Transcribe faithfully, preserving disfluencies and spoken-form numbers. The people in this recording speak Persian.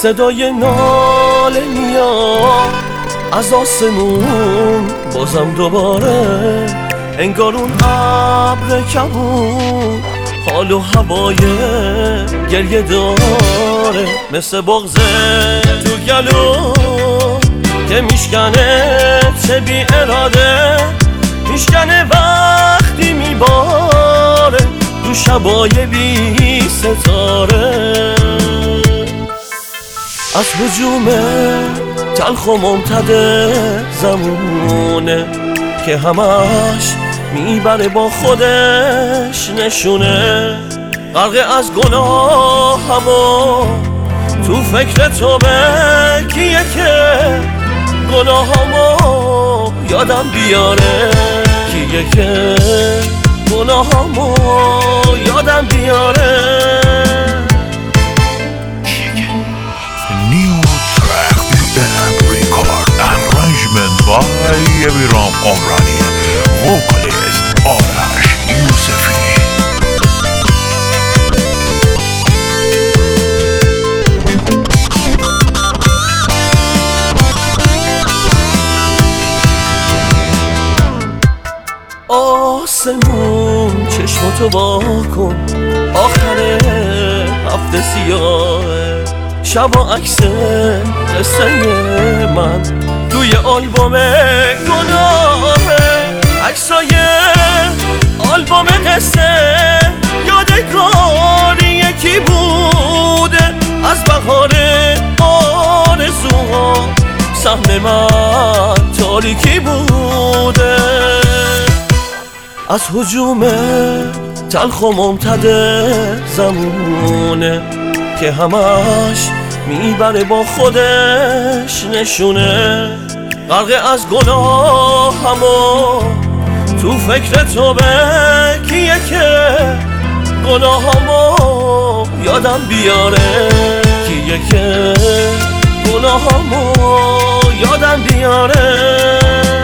صدای ناله میاد از آسمون بازم دوباره، انگار اون ابر کبود حال و هوای گریه داره، مثل بغضه تو گلو که میشکنه چه بی اراده، میشکنه وقتی میباره تو شبای بی ستاره. از هجوم تلخ و ممتد زمونه که همش میبره با خودش نشونه، غرق از گناه همو تو فکر تو به کیه که گناه همو یادم بیاره، کیه که گناه همو یادم بیاره. New track and record arrangement by Eviram Omrani, vocalist Arash Yousefi. آسمون چشماتو با کن، آخر هفته سیاهه، شبا عکس قصه من توی آلبوم گناهه، عکسای آلبوم قصه یادگاری یکی بوده از بهار آرزوها، سهم من تاریکی بوده. از هجوم تلخ و ممتد زمونه که همش میبره با خودش نشونه، غرق از گناه همو تو فکر تو به کیه که گناه همو یادم بیاره، کیه که گناه همو یادم بیاره.